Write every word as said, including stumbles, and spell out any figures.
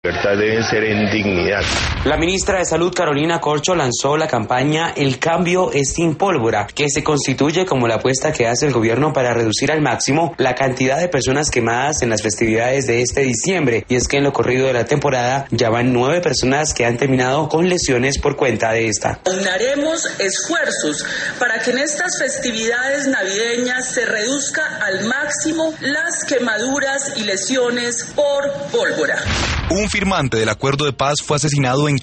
libertad deben ser en dignidad. La ministra de Salud, Carolina Corcho, lanzó la campaña El cambio es sin pólvora, que se constituye como la apuesta que hace el gobierno para reducir al máximo la cantidad de personas quemadas en las festividades de este diciembre. Y es que en lo corrido de la temporada ya van nueve personas que han terminado con lesiones por cuenta de esta. Uniremos esfuerzos para que en estas festividades navideñas se reduzca al máximo las quemaduras y lesiones por pólvora. Un firmante del acuerdo de paz fue asesinado en